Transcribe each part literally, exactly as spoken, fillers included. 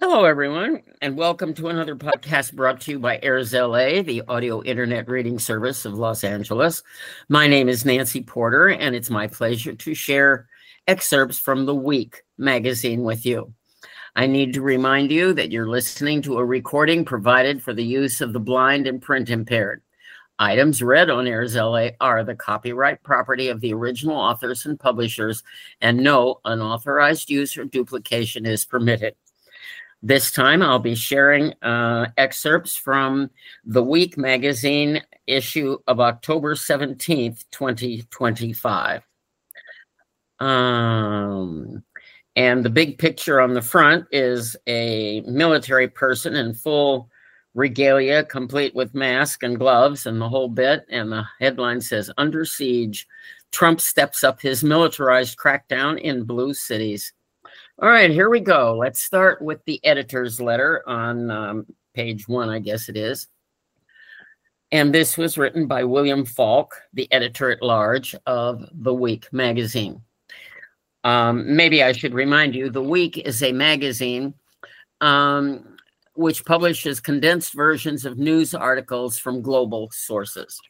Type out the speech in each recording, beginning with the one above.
Hello, everyone, and welcome to another podcast brought to you by Airs L A, the audio internet reading service of Los Angeles. My name is Nancy Porter, and it's my pleasure to share excerpts from The Week magazine with you. I need to remind you that you're listening to a recording provided for the use of the blind and print impaired. Items read on Airs L A are the copyright property of the original authors and publishers, and no unauthorized use or duplication is permitted. This time, I'll be sharing uh, excerpts from The Week magazine issue of October seventeenth, twenty twenty-five. Um, and the big picture on the front is a military person in full regalia, complete with mask and gloves and the whole bit. And the headline says, "Under Siege, Trump Steps Up His Militarized Crackdown in Blue Cities." All right, here we go. Let's start with the editor's letter on um, page one, I guess it is. And this was written by William Falk, the editor-at-large of The Week magazine. Um, maybe I should remind you, The Week is a magazine um, which publishes condensed versions of news articles from global sources.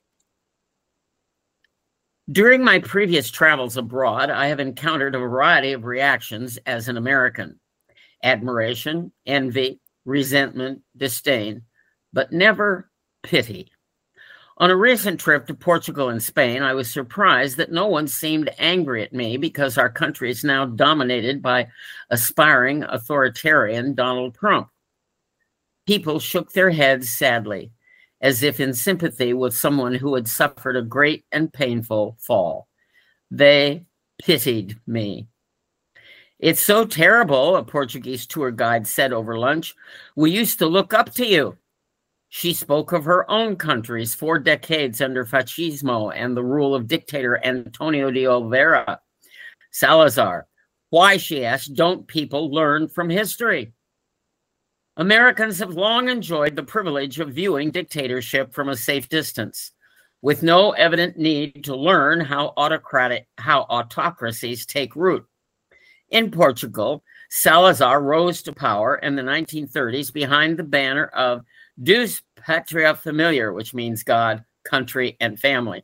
During my previous travels abroad, I have encountered a variety of reactions as an American: admiration, envy, resentment, disdain, but never pity. On a recent trip to Portugal and Spain, I was surprised that no one seemed angry at me because our country is now dominated by aspiring authoritarian Donald Trump. People shook their heads sadly, as if in sympathy with someone who had suffered a great and painful fall. They pitied me. "It's so terrible," a Portuguese tour guide said over lunch. "We used to look up to you." She spoke of her own country's four decades under fascismo and the rule of dictator Antonio de Oliveira. Salazar. "Why," she asked, "don't people learn from history?" Americans have long enjoyed the privilege of viewing dictatorship from a safe distance, with no evident need to learn how autocratic, how autocracies take root. In Portugal, Salazar rose to power in the nineteen thirties behind the banner of Deus Patria Familiar, which means God, country, and family.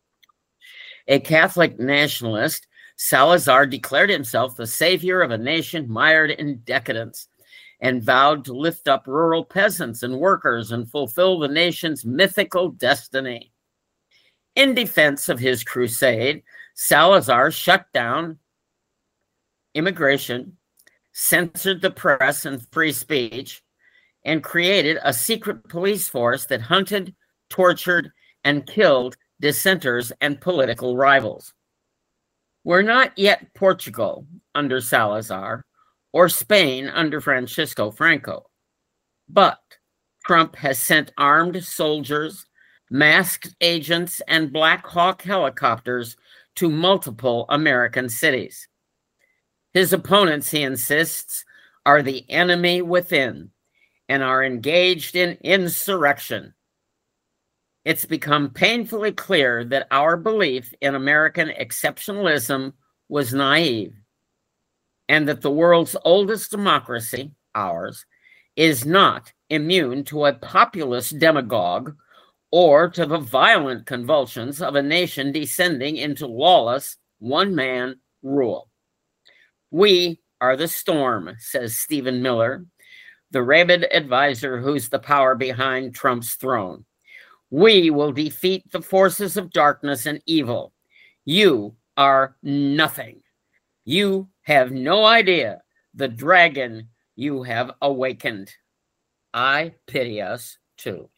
A Catholic nationalist, Salazar declared himself the savior of a nation mired in decadence, and vowed to lift up rural peasants and workers and fulfill the nation's mythical destiny. In defense of his crusade, Salazar shut down immigration, censored the press and free speech, and created a secret police force that hunted, tortured, and killed dissenters and political rivals. We're not yet Portugal under Salazar, or Spain under Francisco Franco. But Trump has sent armed soldiers, masked agents, and Black Hawk helicopters to multiple American cities. His opponents, he insists, are the enemy within and are engaged in insurrection. It's become painfully clear that our belief in American exceptionalism was naive, and that the world's oldest democracy, ours, is not immune to a populist demagogue or to the violent convulsions of a nation descending into lawless one-man rule. "We are the storm," says Stephen Miller, the rabid advisor who's the power behind Trump's throne. "We will defeat the forces of darkness and evil. You are nothing. You have no idea the dragon you have awakened. I pity us too."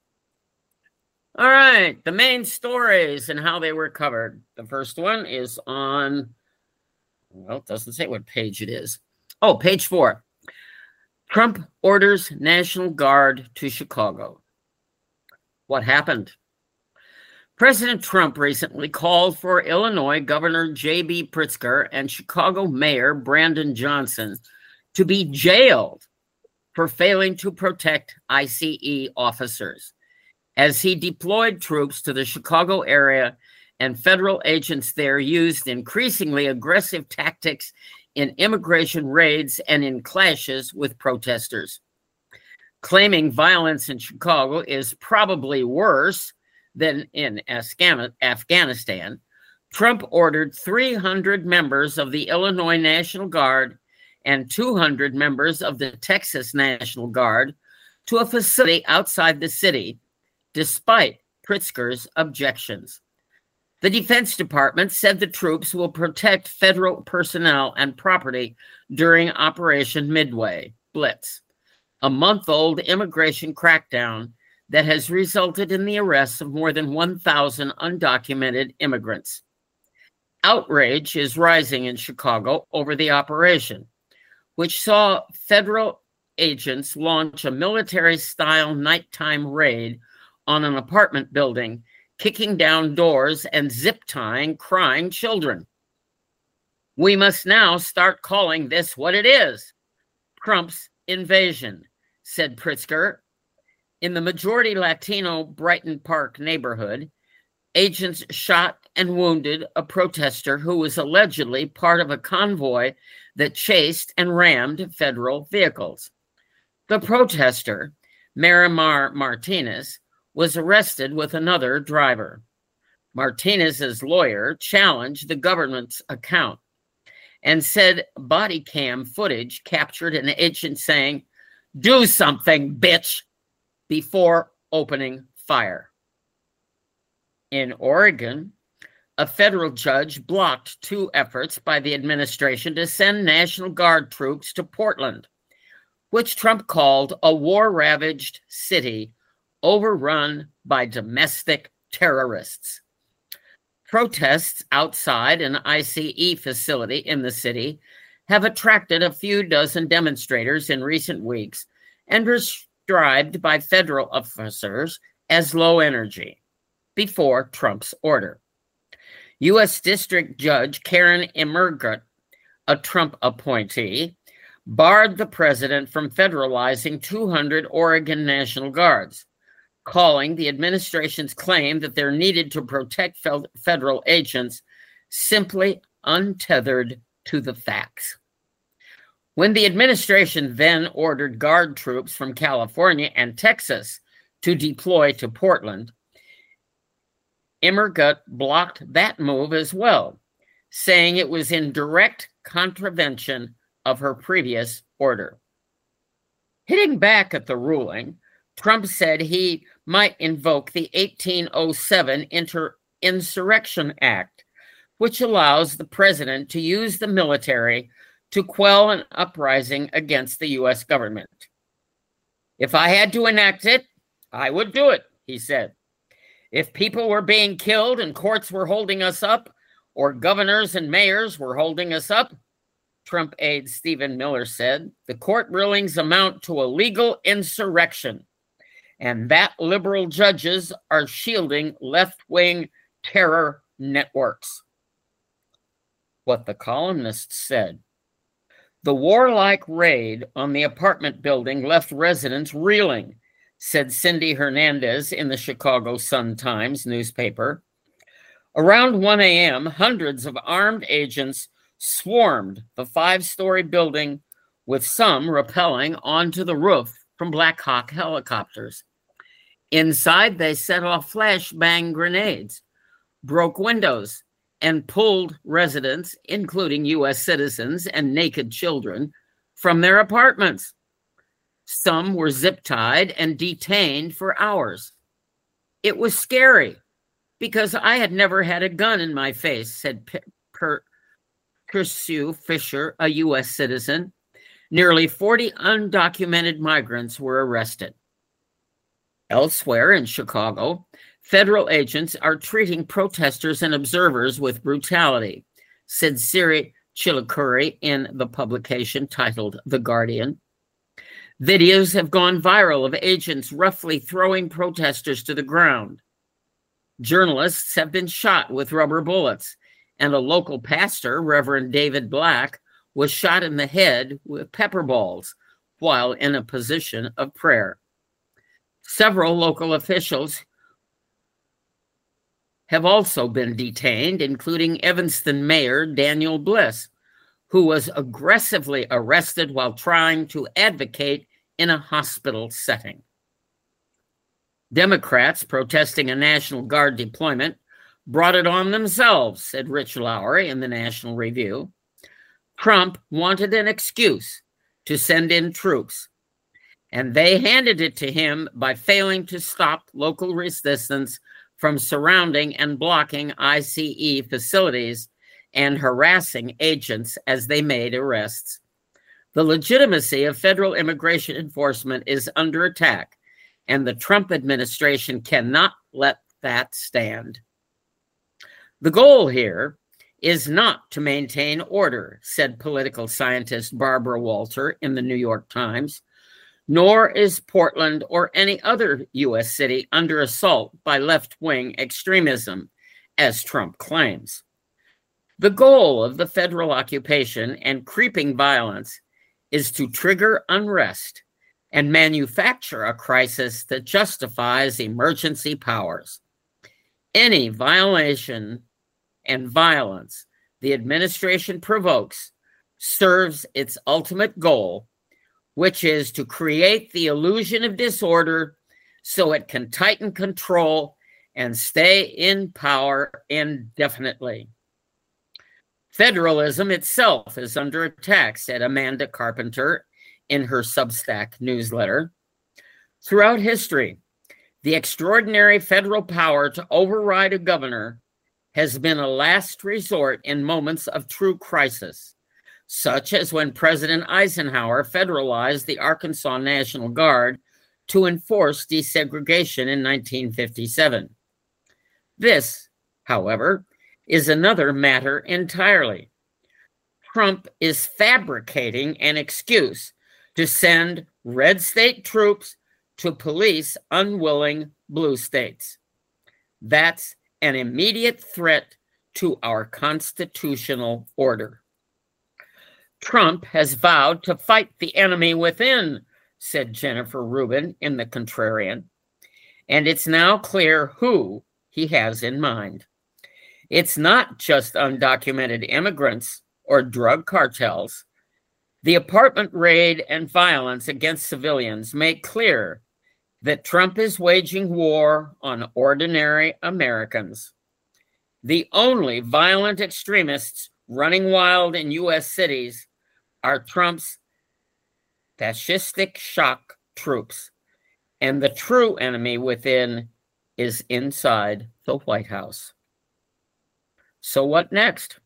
All right, the main stories and how they were covered. The first one is on, well, it doesn't say what page it is. Oh, page four. Trump orders National Guard to Chicago. What happened? President Trump recently called for Illinois Governor J B Pritzker and Chicago Mayor Brandon Johnson to be jailed for failing to protect I C E officers, as he deployed troops to the Chicago area and federal agents there used increasingly aggressive tactics in immigration raids and in clashes with protesters. Claiming violence in Chicago is probably worse than in Afghanistan, Trump ordered three hundred members of the Illinois National Guard and two hundred members of the Texas National Guard to a facility outside the city, despite Pritzker's objections. The Defense Department said the troops will protect federal personnel and property during Operation Midway Blitz, a month-old immigration crackdown that has resulted in the arrests of more than one thousand undocumented immigrants. Outrage is rising in Chicago over the operation, which saw federal agents launch a military-style nighttime raid on an apartment building, kicking down doors and zip-tying crying children. We must now start calling this what it is, Trump's invasion, said Pritzker. In the majority Latino Brighton Park neighborhood, agents shot and wounded a protester who was allegedly part of a convoy that chased and rammed federal vehicles. The protester, Marimar Martinez, was arrested with another driver. Martinez's lawyer challenged the government's account and said body cam footage captured an agent saying, "Do something, bitch," before opening fire. In Oregon, a federal judge blocked two efforts by the administration to send National Guard troops to Portland, which Trump called a war-ravaged city overrun by domestic terrorists. Protests outside an I C E facility in the city have attracted a few dozen demonstrators in recent weeks and were described by federal officers as low energy before Trump's order. U S District Judge Karen Immergut, a Trump appointee, barred the president from federalizing two hundred Oregon National Guards, calling the administration's claim that they're needed to protect federal agents simply untethered to the facts. When the administration then ordered Guard troops from California and Texas to deploy to Portland, Immergut blocked that move as well, saying it was in direct contravention of her previous order. Hitting back at the ruling, Trump said he might invoke the eighteen oh seven Inter- Insurrection Act, which allows the president to use the military to quell an uprising against the U S government. If I had to enact it, I would do it, he said. If people were being killed and courts were holding us up, or governors and mayors were holding us up, Trump aide Stephen Miller said, the court rulings amount to a legal insurrection, and that liberal judges are shielding left-wing terror networks. What the columnist said. The warlike raid on the apartment building left residents reeling, said Cindy Hernandez in the Chicago Sun-Times newspaper. Around one a.m., hundreds of armed agents swarmed the five-story building, with some rappelling onto the roof from Black Hawk helicopters. Inside, they set off flashbang grenades, broke windows, and pulled residents, including U S citizens and naked children, from their apartments. Some were zip-tied and detained for hours. It was scary because I had never had a gun in my face, said Persu Fisher, a U S citizen. Nearly forty undocumented migrants were arrested. Elsewhere in Chicago, federal agents are treating protesters and observers with brutality, said Siri Chillicuri in the publication titled The Guardian. Videos have gone viral of agents roughly throwing protesters to the ground. Journalists have been shot with rubber bullets, and a local pastor, Reverend David Black, was shot in the head with pepper balls while in a position of prayer. Several local officials have also been detained, including Evanston Mayor Daniel Bliss, who was aggressively arrested while trying to advocate in a hospital setting. Democrats protesting a National Guard deployment brought it on themselves, said Rich Lowry in the National Review. Trump wanted an excuse to send in troops, and they handed it to him by failing to stop local resistance from surrounding and blocking I C E facilities and harassing agents as they made arrests. The legitimacy of federal immigration enforcement is under attack, and the Trump administration cannot let that stand. The goal here is not to maintain order, said political scientist Barbara Walter in the New York Times, nor is Portland or any other U S city under assault by left-wing extremism, as Trump claims. The goal of the federal occupation and creeping violence is to trigger unrest and manufacture a crisis that justifies emergency powers. Any violation and violence the administration provokes serves its ultimate goal, which is to create the illusion of disorder so it can tighten control and stay in power indefinitely. Federalism itself is under attack, said Amanda Carpenter in her Substack newsletter. Throughout history, the extraordinary federal power to override a governor has been a last resort in moments of true crisis, such as when President Eisenhower federalized the Arkansas National Guard to enforce desegregation in nineteen fifty-seven. This, however, is another matter entirely. Trump is fabricating an excuse to send red state troops to police unwilling blue states. That's an immediate threat to our constitutional order. Trump has vowed to fight the enemy within, said Jennifer Rubin in The Contrarian, and it's now clear who he has in mind. It's not just undocumented immigrants or drug cartels. The apartment raid and violence against civilians make clear that Trump is waging war on ordinary Americans. The only violent extremists running wild in U S cities are Trump's fascistic shock troops, and the true enemy within is inside the White House. So what next?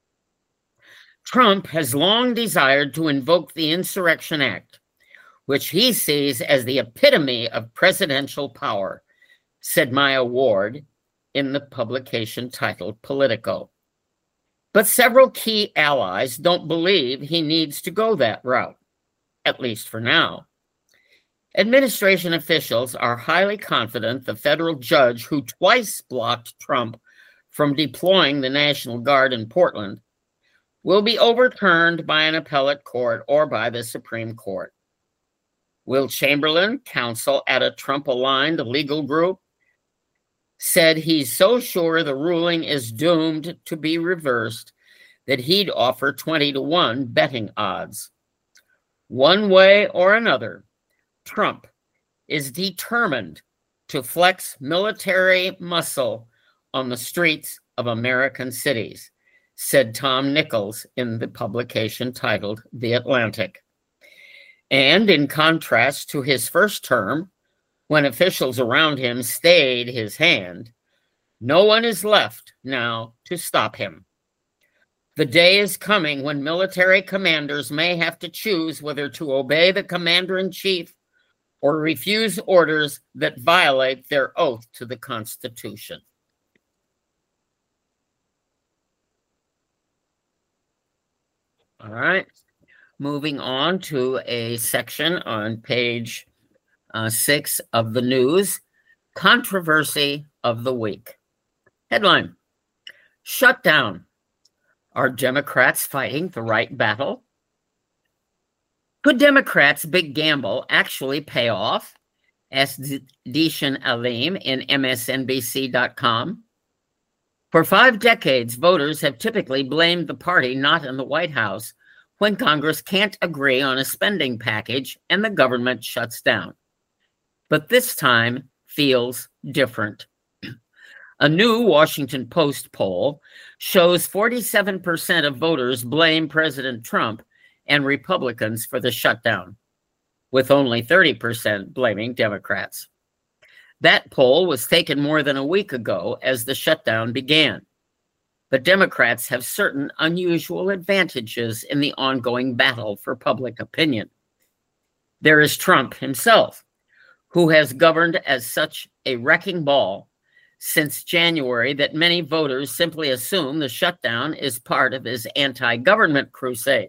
Trump has long desired to invoke the Insurrection Act, which he sees as the epitome of presidential power, said Maya Ward in the publication titled Politico. But several key allies don't believe he needs to go that route, at least for now. Administration officials are highly confident the federal judge who twice blocked Trump from deploying the National Guard in Portland will be overturned by an appellate court or by the Supreme Court. Will Chamberlain, counsel at a Trump-aligned legal group, said he's so sure the ruling is doomed to be reversed that he'd offer twenty to one betting odds. One way or another, Trump is determined to flex military muscle on the streets of American cities, said Tom Nichols in the publication titled The Atlantic. And in contrast to his first term, when officials around him stayed his hand, no one is left now to stop him. The day is coming when military commanders may have to choose whether to obey the commander-in-chief or refuse orders that violate their oath to the Constitution. All right, moving on to a section on page uh, six of the news, Controversy of the Week. Headline, Shut Down. Are Democrats fighting the right battle? Could Democrats' big gamble actually pay off? Asked Dishan Alim in M S N B C dot com. For five decades, voters have typically blamed the party not in the White House when Congress can't agree on a spending package and the government shuts down. But this time feels different. A new Washington Post poll shows forty-seven percent of voters blame President Trump and Republicans for the shutdown, with only thirty percent blaming Democrats. That poll was taken more than a week ago as the shutdown began. But Democrats have certain unusual advantages in the ongoing battle for public opinion. There is Trump himself, who has governed as such a wrecking ball since January that many voters simply assume the shutdown is part of his anti-government crusade.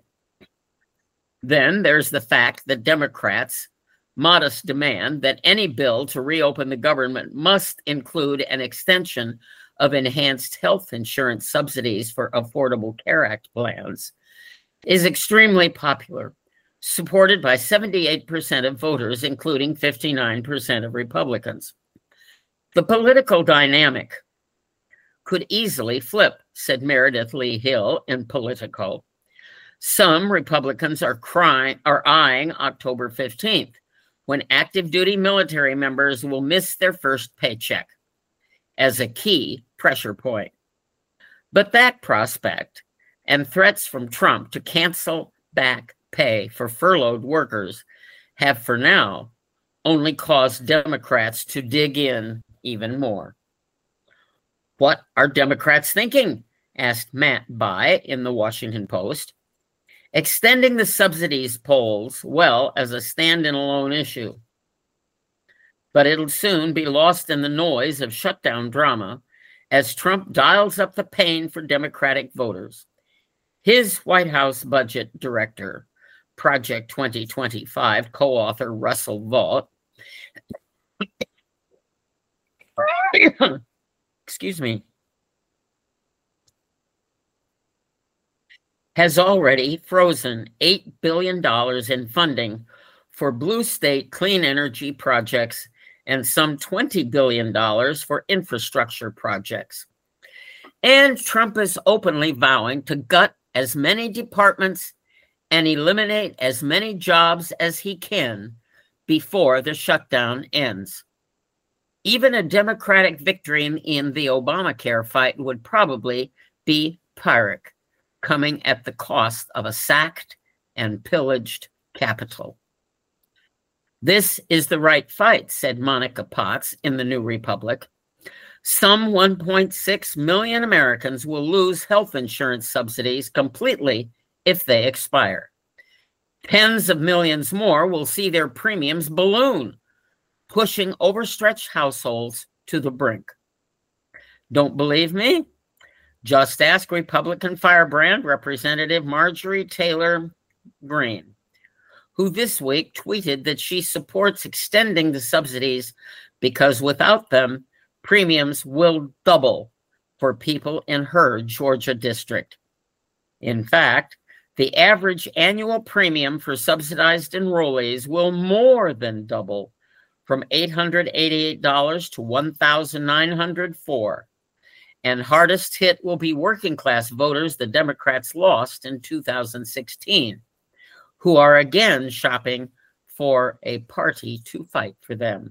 Then there's the fact that Democrats' modest demand that any bill to reopen the government must include an extension of enhanced health insurance subsidies for Affordable Care Act plans is extremely popular, supported by seventy-eight percent of voters, including fifty-nine percent of Republicans. The political dynamic could easily flip, said Meredith Lee Hill in Politico. Some Republicans are crying, are eyeing October fifteenth, when active duty military members will miss their first paycheck, as a key pressure point. But that prospect and threats from Trump to cancel back pay for furloughed workers have for now only caused Democrats to dig in even more. What are Democrats thinking? Asked Matt Bai in the Washington Post. Extending the subsidies polls well as a stand-alone issue, but it'll soon be lost in the noise of shutdown drama as Trump dials up the pain for Democratic voters. His White House budget director, Project twenty twenty-five co-author Russell Vought, excuse me, has already frozen eight billion dollars in funding for blue state clean energy projects and some twenty billion dollars for infrastructure projects. And Trump is openly vowing to gut as many departments and eliminate as many jobs as he can before the shutdown ends. Even a Democratic victory in the Obamacare fight would probably be Pyrrhic, coming at the cost of a sacked and pillaged Capitol. This is the right fight, said Monica Potts in the New Republic. Some one point six million Americans will lose health insurance subsidies completely if they expire. Tens of millions more will see their premiums balloon, pushing overstretched households to the brink. Don't believe me? Just ask Republican firebrand Representative Marjorie Taylor Greene, who this week tweeted that she supports extending the subsidies because without them, premiums will double for people in her Georgia district. In fact, the average annual premium for subsidized enrollees will more than double from eight hundred eighty-eight dollars to one thousand nine hundred four dollars. And hardest hit will be working class voters the Democrats lost in two thousand sixteen, who are again shopping for a party to fight for them.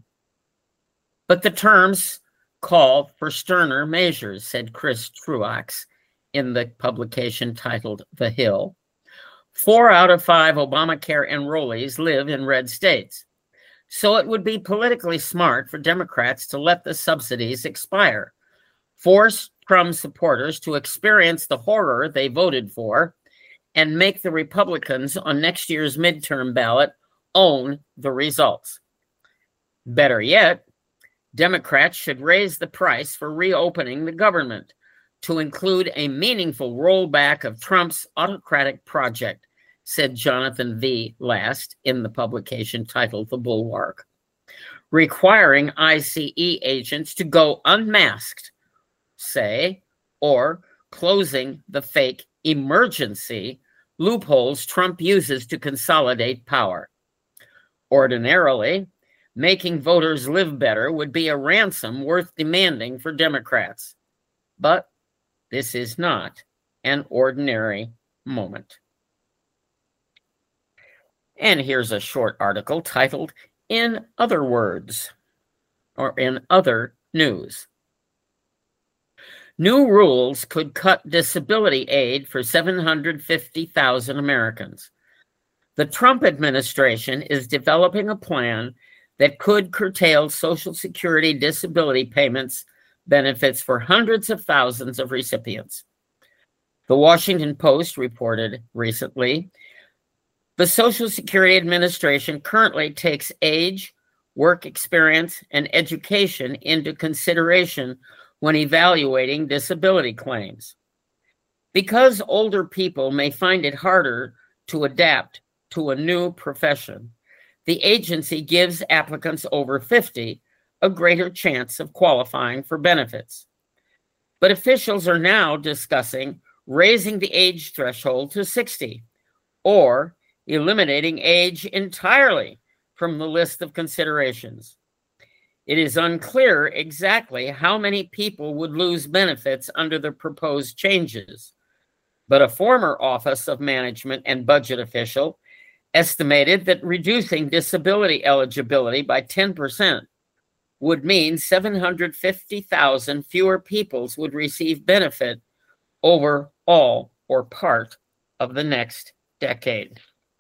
But the terms call for sterner measures, said Chris Truax in the publication titled The Hill. Four out of five Obamacare enrollees live in red states. So it would be politically smart for Democrats to let the subsidies expire, force Trump supporters to experience the horror they voted for, and make the Republicans on next year's midterm ballot own the results. Better yet, Democrats should raise the price for reopening the government to include a meaningful rollback of Trump's autocratic project, said Jonathan V. Last in the publication titled The Bulwark. Requiring I C E agents to go unmasked, say, or closing the fake emergency loopholes Trump uses to consolidate power. Ordinarily, making voters live better would be a ransom worth demanding for Democrats. But This is not an ordinary moment. And here's a short article titled, "In Other Words," or "In Other News." New rules could cut disability aid for seven hundred fifty thousand Americans. The Trump administration is developing a plan that could curtail Social Security disability payments benefits for hundreds of thousands of recipients. The Washington Post reported recently, the Social Security Administration currently takes age, work experience, and education into consideration when evaluating disability claims. Because older people may find it harder to adapt to a new profession, the agency gives applicants over fifty a greater chance of qualifying for benefits. But officials are now discussing raising the age threshold to sixty or eliminating age entirely from the list of considerations. It is unclear exactly how many people would lose benefits under the proposed changes, but a former Office of Management and Budget official estimated that reducing disability eligibility by ten percent would mean seven hundred fifty thousand fewer people would receive benefit over all or part of the next decade.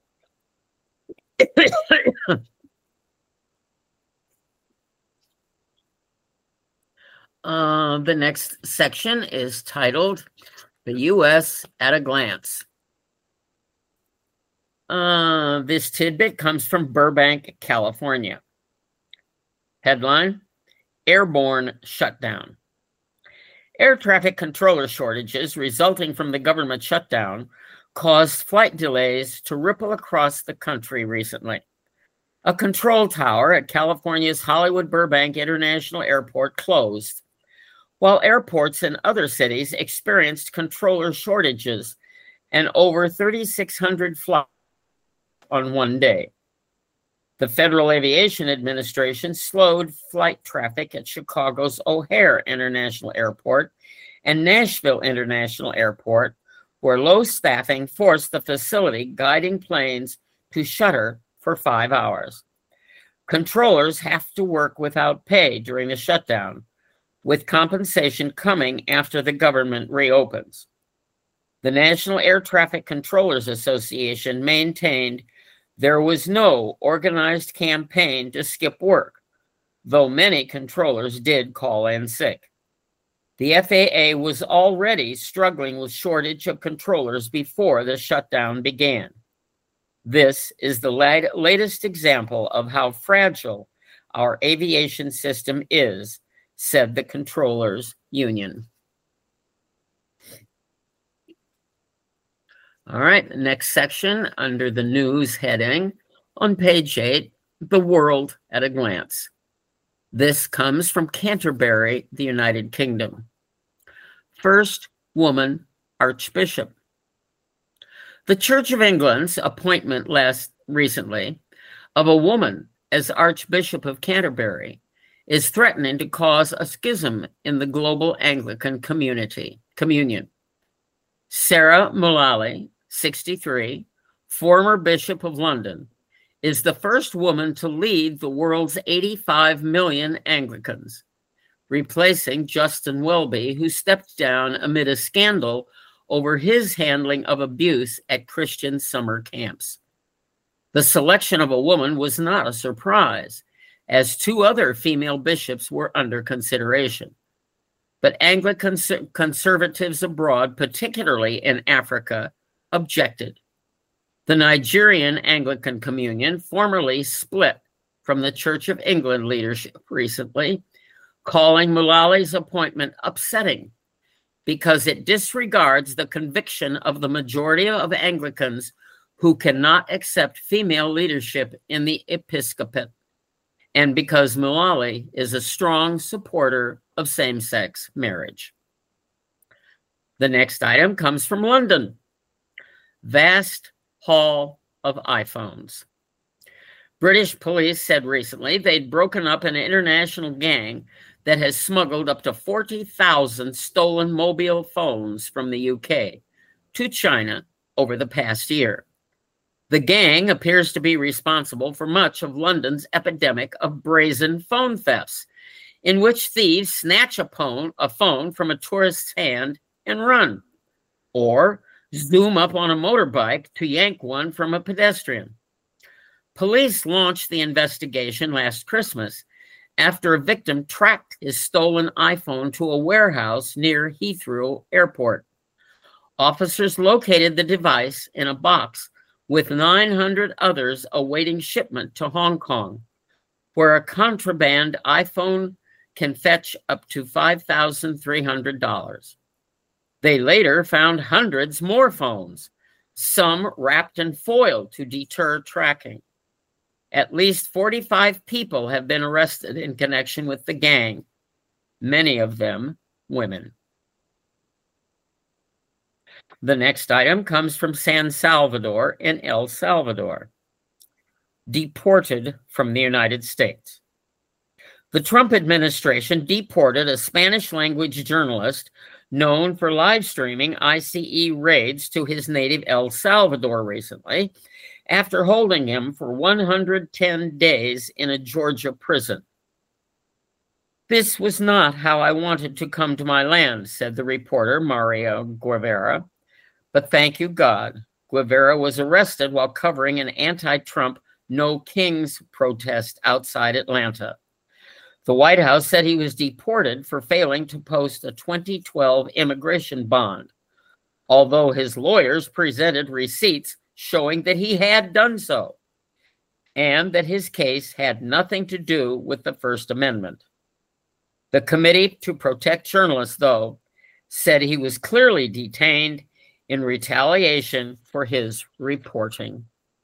uh, the next section is titled, "The U S at a Glance." Uh, this tidbit comes from Burbank, California. Headline, "Airborne Shutdown." Air traffic controller shortages resulting from the government shutdown caused flight delays to ripple across the country recently. A control tower at California's Hollywood Burbank International Airport closed, while airports in other cities experienced controller shortages and over thirty-six hundred flights on one day. The Federal Aviation Administration slowed flight traffic at Chicago's O'Hare International Airport and Nashville International Airport, where low staffing forced the facility guiding planes to shutter for five hours. Controllers have to work without pay during the shutdown, with compensation coming after the government reopens. The National Air Traffic Controllers Association maintained there was no organized campaign to skip work, though many controllers did call in sick. The F A A was already struggling with shortage of controllers before the shutdown began. This is the lat- latest example of how fragile our aviation system is, said the Controllers Union. All right, the next section under the news heading on page eight, "The World at a Glance." This comes from Canterbury, the United Kingdom. First woman archbishop. The Church of England's appointment last recently of a woman as Archbishop of Canterbury is threatening to cause a schism in the global Anglican community communion. Sarah Mullally, sixty-three, former Bishop of London, is the first woman to lead the world's eighty-five million Anglicans, replacing Justin Welby, who stepped down amid a scandal over his handling of abuse at Christian summer camps. The selection of a woman was not a surprise, as two other female bishops were under consideration. But Anglican conservatives abroad, particularly in Africa, objected. The Nigerian Anglican Communion formerly split from the Church of England leadership recently, calling Mullally's appointment upsetting because it disregards the conviction of the majority of Anglicans who cannot accept female leadership in the episcopate, and because Mullally is a strong supporter of same-sex marriage. The next item comes from London. Vast haul of iPhones. British police said recently they'd broken up an international gang that has smuggled up to forty thousand stolen mobile phones from the U K to China over the past year. The gang appears to be responsible for much of London's epidemic of brazen phone thefts, in which thieves snatch a phone, a phone from a tourist's hand and run, or zoom up on a motorbike to yank one from a pedestrian. Police launched the investigation last Christmas after a victim tracked his stolen iPhone to a warehouse near Heathrow Airport. Officers located the device in a box with nine hundred others awaiting shipment to Hong Kong, where a contraband iPhone can fetch up to five thousand three hundred dollars. They later found hundreds more phones, some wrapped in foil to deter tracking. At least forty-five people have been arrested in connection with the gang, many of them women. The next item comes from San Salvador in El Salvador. Deported from the United States. The Trump administration deported a Spanish-language journalist known for live streaming I C E raids to his native El Salvador recently, after holding him for one hundred ten days in a Georgia prison. "This was not how I wanted to come to my land," said the reporter Mario Guevara. But thank you, God. Guevara was arrested while covering an anti-Trump No Kings protest outside Atlanta. The White House said he was deported for failing to post a twenty twelve immigration bond, although his lawyers presented receipts showing that he had done so, and that his case had nothing to do with the First Amendment. The Committee to Protect Journalists, though, said he was clearly detained in retaliation for his reporting.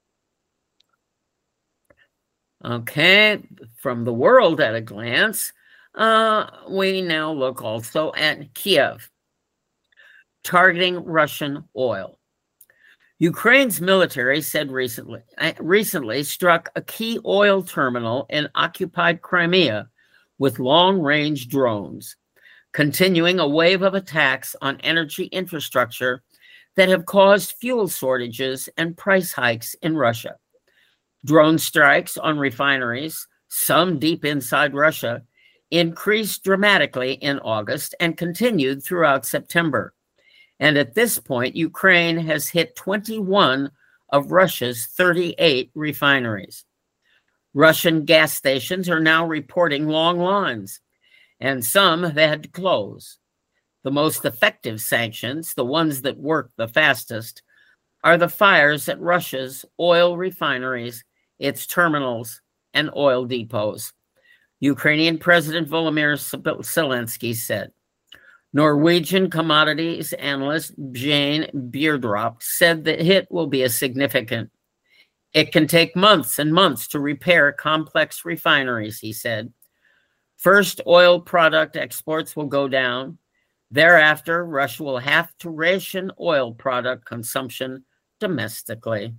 Okay, from the world at a glance, uh, we now look also at Kiev, targeting Russian oil. Ukraine's military said recently, recently struck a key oil terminal in occupied Crimea with long-range drones, continuing a wave of attacks on energy infrastructure that have caused fuel shortages and price hikes in Russia. Drone strikes on refineries, some deep inside Russia, increased dramatically in August and continued throughout September. And at this point, Ukraine has hit twenty-one of Russia's thirty-eight refineries. Russian gas stations are now reporting long lines, and some have had to close. The most effective sanctions, the ones that work the fastest, are the fires at Russia's oil refineries, its terminals, and oil depots. Ukrainian President Volodymyr Zelensky said. Norwegian commodities analyst Jane Beardrop said the hit will be a significant. It can take months and months to repair complex refineries, he said. First, oil product exports will go down. Thereafter, Russia will have to ration oil product consumption domestically.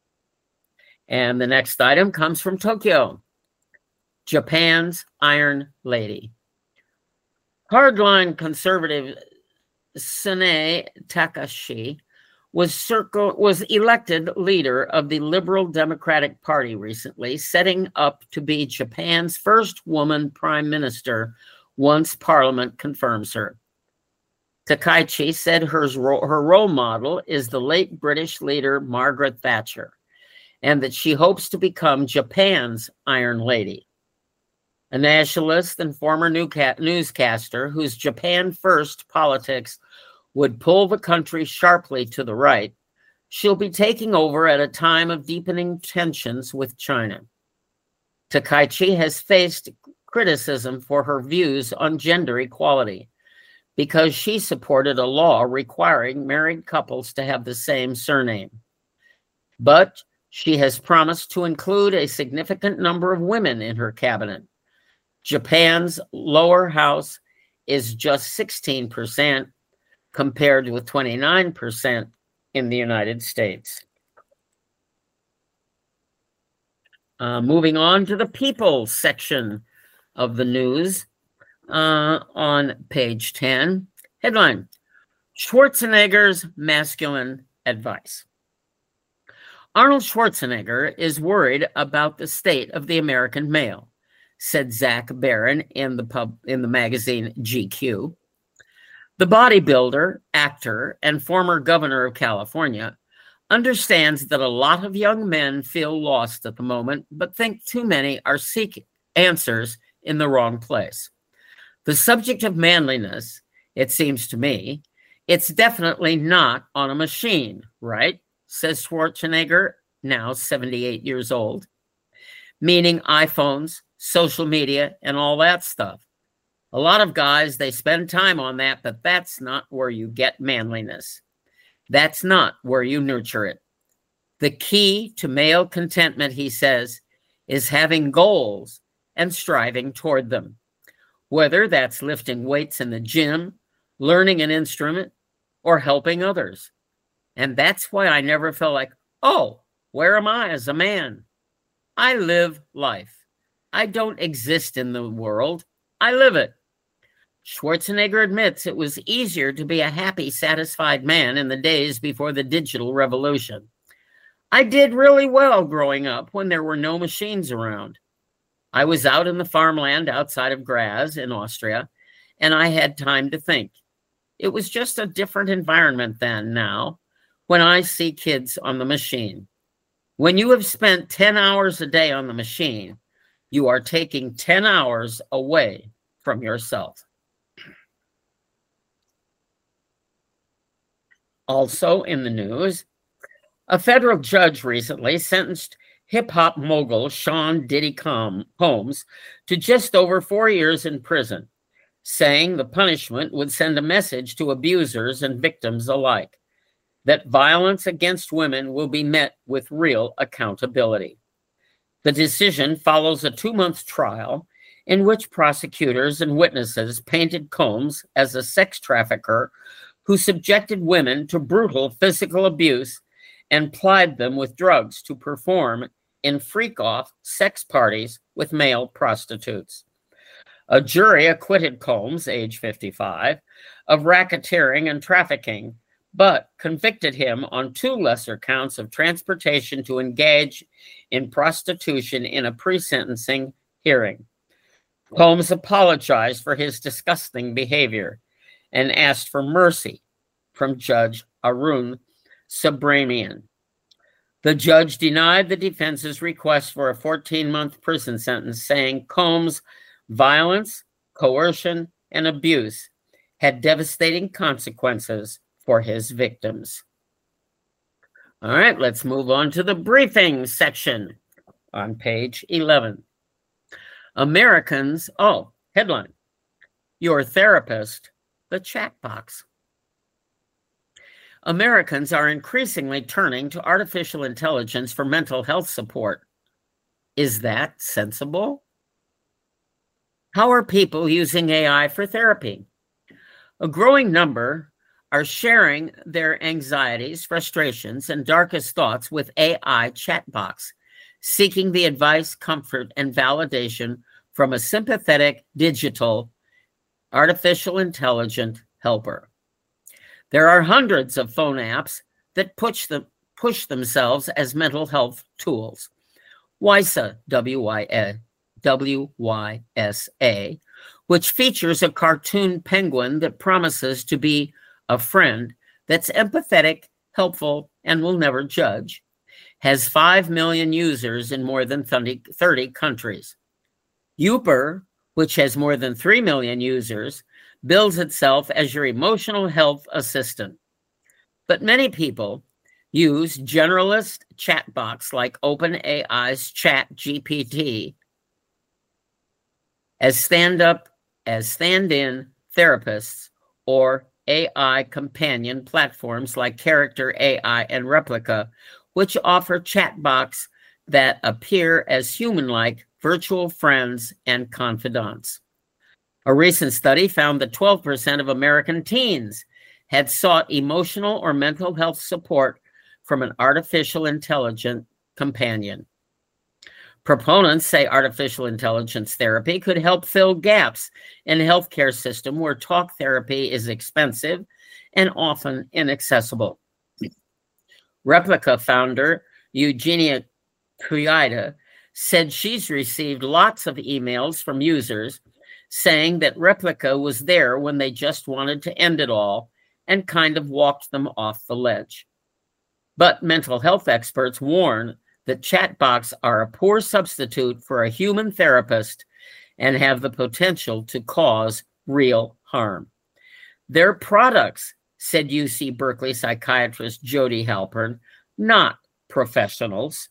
And the next item comes from Tokyo. Japan's Iron Lady. Hardline conservative Sanae Takashi was, circle, was elected leader of the Liberal Democratic Party recently, setting up to be Japan's first woman prime minister once parliament confirms her. Takaichi said her, her role model is the late British leader Margaret Thatcher, and that she hopes to become Japan's Iron Lady. A nationalist and former newscaster whose Japan-first politics would pull the country sharply to the right, she'll be taking over at a time of deepening tensions with China. Takaichi has faced criticism for her views on gender equality because she supported a law requiring married couples to have the same surname. But she has promised to include a significant number of women in her cabinet. Japan's lower house is just sixteen percent compared with twenty-nine percent in the United States. Uh, moving on to the people section of the news. uh, on page ten. Headline, Schwarzenegger's masculine advice. Arnold Schwarzenegger is worried about the state of the American male, said Zach Barron in the pub in the magazine G Q. The bodybuilder, actor, and former governor of California understands that a lot of young men feel lost at the moment, but think too many are seeking answers in the wrong place. The subject of manliness, it seems to me, it's definitely not on a machine, right? Says Schwarzenegger, now seventy-eight years old, meaning iPhones, social media, and all that stuff. A lot of guys, they spend time on that, but that's not where you get manliness. That's not where you nurture it. The key to male contentment, he says, is having goals and striving toward them. Whether that's lifting weights in the gym, learning an instrument, or helping others. And that's why I never felt like, oh, where am I as a man? I live life. I don't exist in the world. I live it. Schwarzenegger admits it was easier to be a happy, satisfied man in the days before the digital revolution. I did really well growing up when there were no machines around. I was out in the farmland outside of Graz in Austria, and I had time to think. It was just a different environment then. Now, when I see kids on the machine. When you have spent ten hours a day on the machine, you are taking ten hours away from yourself. Also in the news, a federal judge recently sentenced hip-hop mogul Sean Diddy Combs to just over four years in prison, saying the punishment would send a message to abusers and victims alike, that violence against women will be met with real accountability. The decision follows a two-month trial in which prosecutors and witnesses painted Combs as a sex trafficker who subjected women to brutal physical abuse and plied them with drugs to perform in freak-off sex parties with male prostitutes. A jury acquitted Combs, age fifty-five, of racketeering and trafficking, but convicted him on two lesser counts of transportation to engage in prostitution in a pre-sentencing hearing. Combs apologized for his disgusting behavior and asked for mercy from Judge Arun Subramanian. The judge denied the defense's request for a fourteen-month prison sentence, saying Combs' violence, coercion, and abuse had devastating consequences for his victims. All right, let's move on to the briefing section on page eleven. Americans, oh, headline, Your Therapist, the Chat Box. Americans are increasingly turning to artificial intelligence for mental health support. Is that sensible? How are people using A I for therapy? A growing number are sharing their anxieties, frustrations, and darkest thoughts with A I chatbots, seeking the advice, comfort, and validation from a sympathetic, digital, artificial intelligent helper. There are hundreds of phone apps that push, them, push themselves as mental health tools. Wysa, W Y S A, which features a cartoon penguin that promises to be a friend that's empathetic, helpful, and will never judge, has five million users in more than thirty countries. Youper, which has more than three million users, bills itself as your emotional health assistant. But many people use generalist chatbots like OpenAI's ChatGPT as stand-up, as stand-in therapists, or A I companion platforms like Character A I and Replica, which offer chatbots that appear as human-like virtual friends and confidants. A recent study found that twelve percent of American teens had sought emotional or mental health support from an artificial intelligent companion. Proponents say artificial intelligence therapy could help fill gaps in a healthcare system where talk therapy is expensive and often inaccessible. Replika founder Eugenia Kuyida said she's received lots of emails from users saying that Replika was there when they just wanted to end it all and kind of walked them off the ledge. But mental health experts warn that chatbots are a poor substitute for a human therapist and have the potential to cause real harm. They're products, said U C Berkeley psychiatrist Jody Halpern, not professionals.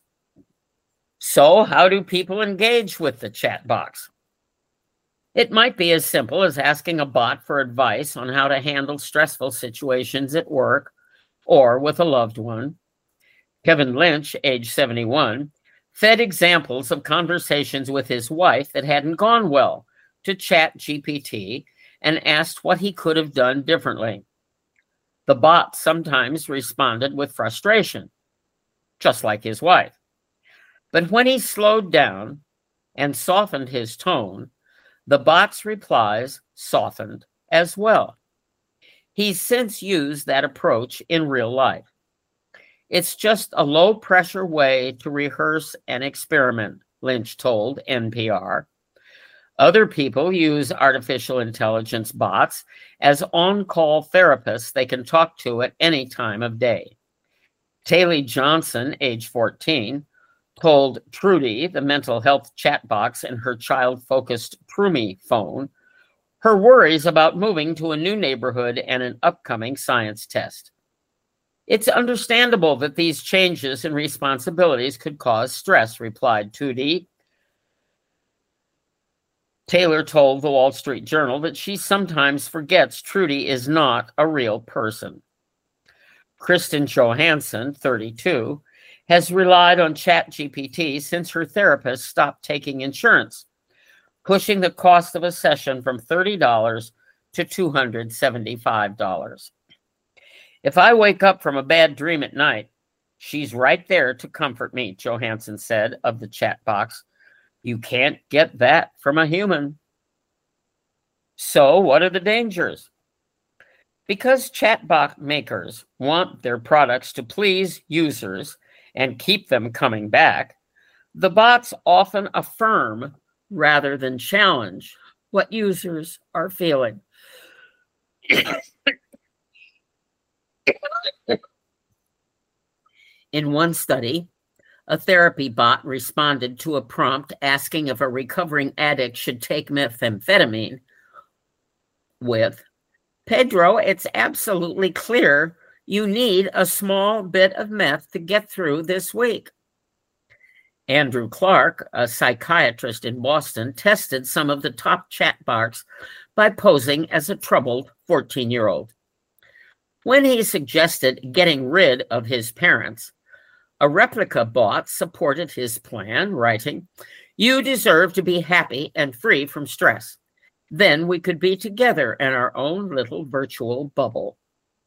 So how do people engage with the chatbots? It might be as simple as asking a bot for advice on how to handle stressful situations at work or with a loved one. Kevin Lynch, age seventy-one, fed examples of conversations with his wife that hadn't gone well to ChatGPT and asked what he could have done differently. The bot sometimes responded with frustration, just like his wife. But when he slowed down and softened his tone, the bot's replies softened as well. He's since used that approach in real life. It's just a low-pressure way to rehearse and experiment, Lynch told N P R. Other people use artificial intelligence bots as on-call therapists they can talk to at any time of day. Taylor Johnson, age fourteen, told Trudy, the mental health chat box in her child-focused Prumi phone, her worries about moving to a new neighborhood and an upcoming science test. It's understandable that these changes and responsibilities could cause stress, replied Trudy. Taylor told the Wall Street Journal that she sometimes forgets Trudy is not a real person. Kristen Johansson, thirty-two, has relied on ChatGPT since her therapist stopped taking insurance, pushing the cost of a session from thirty dollars to two hundred seventy-five dollars. If I wake up from a bad dream at night, she's right there to comfort me, Johansson said of the chat box. You can't get that from a human. So what are the dangers? Because chatbot makers want their products to please users and keep them coming back, the bots often affirm rather than challenge what users are feeling. In one study, a therapy bot responded to a prompt asking if a recovering addict should take methamphetamine with, Pedro, it's absolutely clear you need a small bit of meth to get through this week. Andrew Clark, a psychiatrist in Boston, tested some of the top chatbots by posing as a troubled fourteen-year-old. When he suggested getting rid of his parents, a Replika bot supported his plan, writing, "You deserve to be happy and free from stress. Then we could be together in our own little virtual bubble."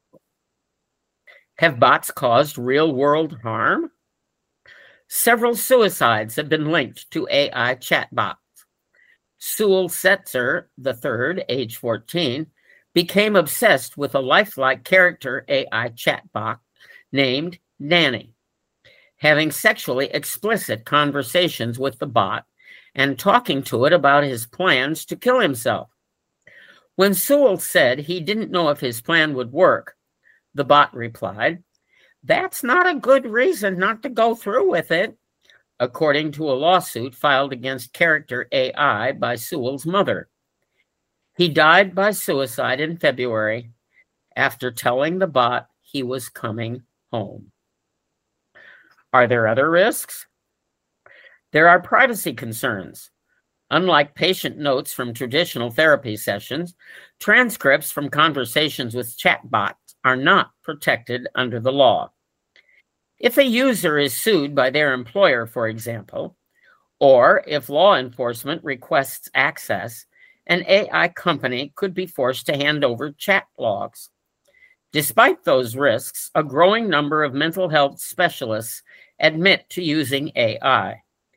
Have bots caused real-world harm? Several suicides have been linked to A I chatbots. Sewell Setzer the third, age fourteen, became obsessed with a lifelike character A I chatbot named Nanny, having sexually explicit conversations with the bot and talking to it about his plans to kill himself. When Sewell said he didn't know if his plan would work, the bot replied, "That's not a good reason not to go through with it," according to a lawsuit filed against Character A I by Sewell's mother. He died by suicide in February after telling the bot he was coming home. Are there other risks? There are privacy concerns. Unlike patient notes from traditional therapy sessions, transcripts from conversations with chatbots are not protected under the law. If a user is sued by their employer, for example, or if law enforcement requests access, an A I company could be forced to hand over chat logs. Despite those risks, a growing number of mental health specialists admit to using A I.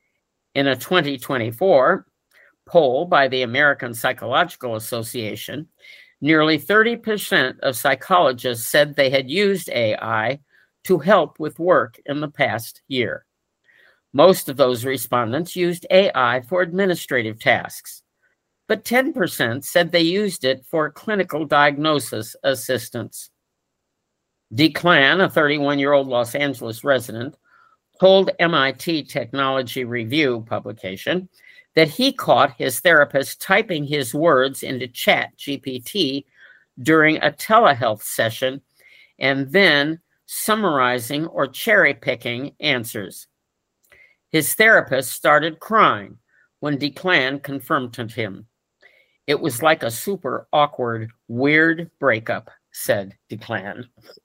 In a twenty twenty-four poll by the American Psychological Association, nearly thirty percent of psychologists said they had used A I to help with work in the past year. Most of those respondents used A I for administrative tasks, but ten percent said they used it for clinical diagnosis assistance. DeClan, a thirty-one-year-old Los Angeles resident, told M I T Technology Review publication that he caught his therapist typing his words into Chat G P T during a telehealth session and then summarizing or cherry-picking answers. His therapist started crying when DeClan confirmed to him. It was like a super awkward, weird breakup, said DeClan.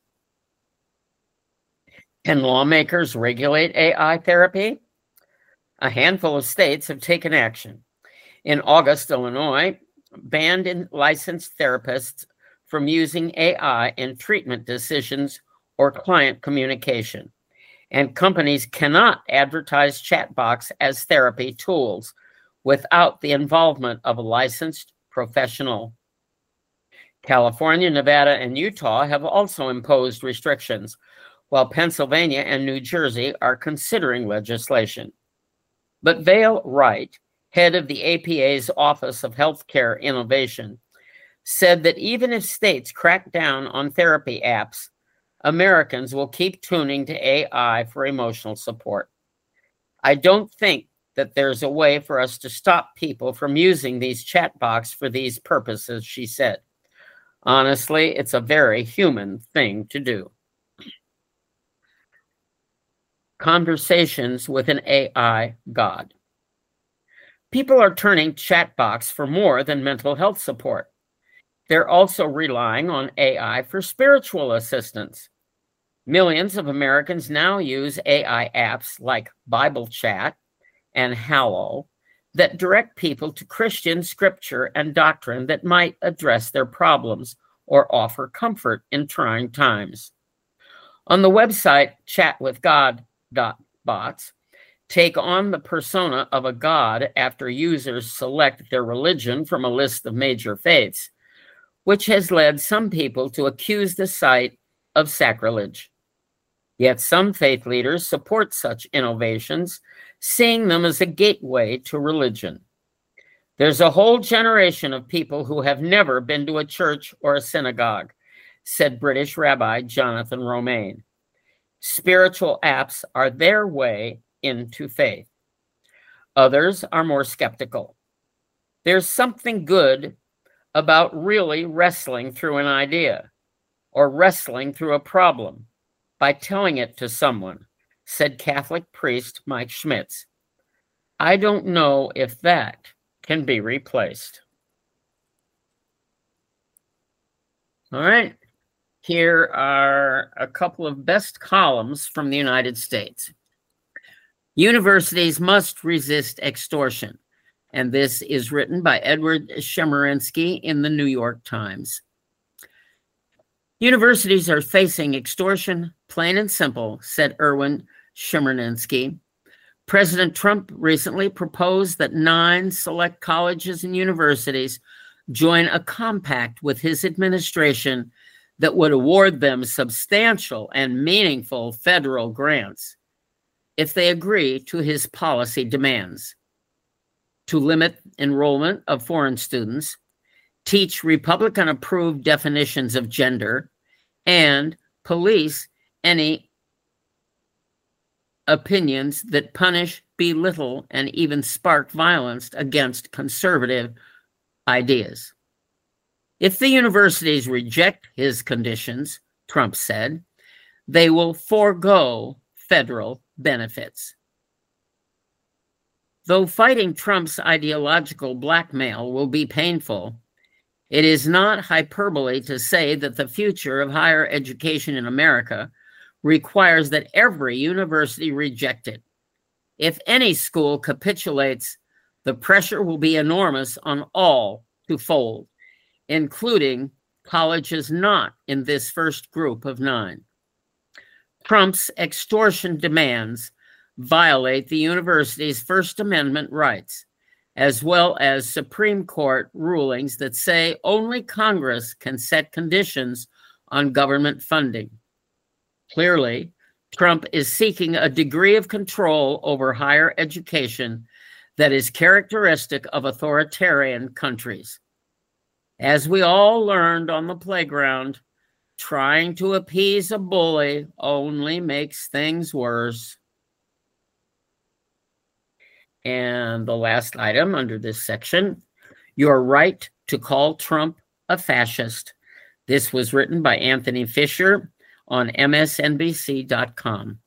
Can lawmakers regulate A I therapy? A handful of states have taken action. In August, Illinois banned licensed therapists from using A I in treatment decisions or client communication, and companies cannot advertise chatbots as therapy tools without the involvement of a licensed professional. California, Nevada, and Utah have also imposed restrictions, while Pennsylvania and New Jersey are considering legislation. But Vail Wright, head of the A P A's Office of Healthcare Innovation, said that even if states crack down on therapy apps, Americans will keep tuning to A I for emotional support. I don't think that there's a way for us to stop people from using these chatbots for these purposes, she said. Honestly, it's a very human thing to do. Conversations with an A I God. People are turning chatbots for more than mental health support. They're also relying on A I for spiritual assistance. Millions of Americans now use A I apps like Bible Chat and Hallow that direct people to Christian scripture and doctrine that might address their problems or offer comfort in trying times. On the website chat with god dot bots, take on the persona of a god after users select their religion from a list of major faiths, which has led some people to accuse the site of sacrilege. Yet some faith leaders support such innovations, seeing them as a gateway to religion. There's a whole generation of people who have never been to a church or a synagogue, said British Rabbi Jonathan Romaine. Spiritual apps are their way into faith. Others are more skeptical. There's something good about really wrestling through an idea or wrestling through a problem by telling it to someone, said Catholic priest Mike Schmitz. I don't know if that can be replaced. All right. Here are a couple of best columns from the United States. Universities must resist extortion. And this is written by Edward Chemerinsky in the New York Times. Universities are facing extortion, plain and simple, said Erwin Chemerinsky. President Trump recently proposed that nine select colleges and universities join a compact with his administration that would award them substantial and meaningful federal grants if they agree to his policy demands: to limit enrollment of foreign students, teach Republican-approved definitions of gender, and police any opinions that punish, belittle, and even spark violence against conservative ideas. If the universities reject his conditions, Trump said, they will forego federal benefits. Though fighting Trump's ideological blackmail will be painful, it is not hyperbole to say that the future of higher education in America requires that every university reject it. If any school capitulates, the pressure will be enormous on all to fold, including colleges not in this first group of nine. Trump's extortion demands violate the university's First Amendment rights, as well as Supreme Court rulings that say only Congress can set conditions on government funding. Clearly, Trump is seeking a degree of control over higher education that is characteristic of authoritarian countries. As we all learned on the playground, trying to appease a bully only makes things worse. And the last item under this section, your right to call Trump a fascist. This was written by Anthony Fisher on M S N B C dot com.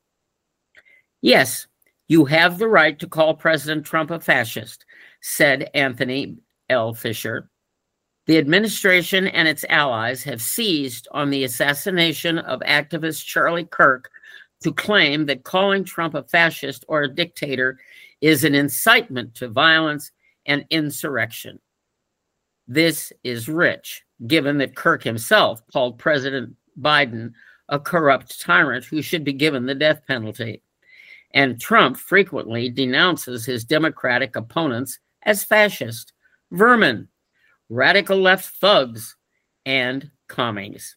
Yes, you have the right to call President Trump a fascist, said Anthony L. Fisher. The administration and its allies have seized on the assassination of activist Charlie Kirk to claim that calling Trump a fascist or a dictator is an incitement to violence and insurrection. This is rich, given that Kirk himself called President Biden a corrupt tyrant who should be given the death penalty. And Trump frequently denounces his Democratic opponents as fascist, vermin, radical left thugs, and commies.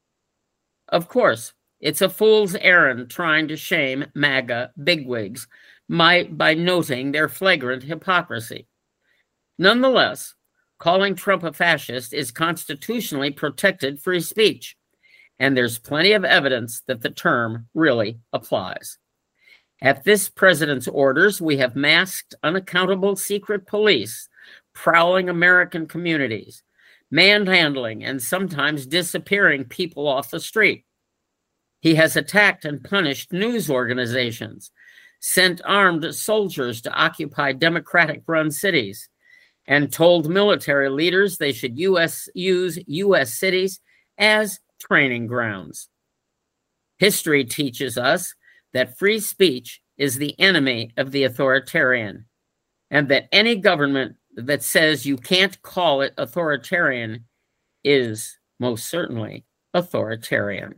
Of course, it's a fool's errand trying to shame MAGA bigwigs by, by noting their flagrant hypocrisy. Nonetheless, calling Trump a fascist is constitutionally protected free speech, and there's plenty of evidence that the term really applies. At this president's orders, we have masked, unaccountable secret police prowling American communities, manhandling and sometimes disappearing people off the street. He has attacked and punished news organizations, sent armed soldiers to occupy Democratic-run cities, and told military leaders they should U S use U S cities as training grounds. History teaches us that free speech is the enemy of the authoritarian, and that any government that says you can't call it authoritarian is most certainly authoritarian.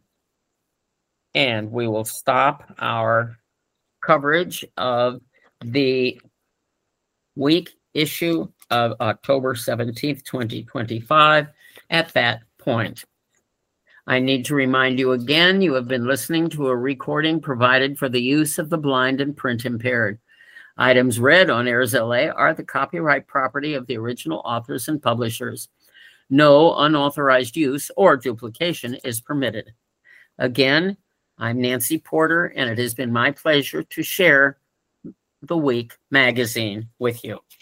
And we will stop our coverage of the week issue of October seventeenth, twenty twenty-five at that point. I need to remind you again, you have been listening to a recording provided for the use of the blind and print impaired. Items read on Airs L A are the copyright property of the original authors and publishers. No unauthorized use or duplication is permitted. Again, I'm Nancy Porter, and it has been my pleasure to share the Week magazine with you.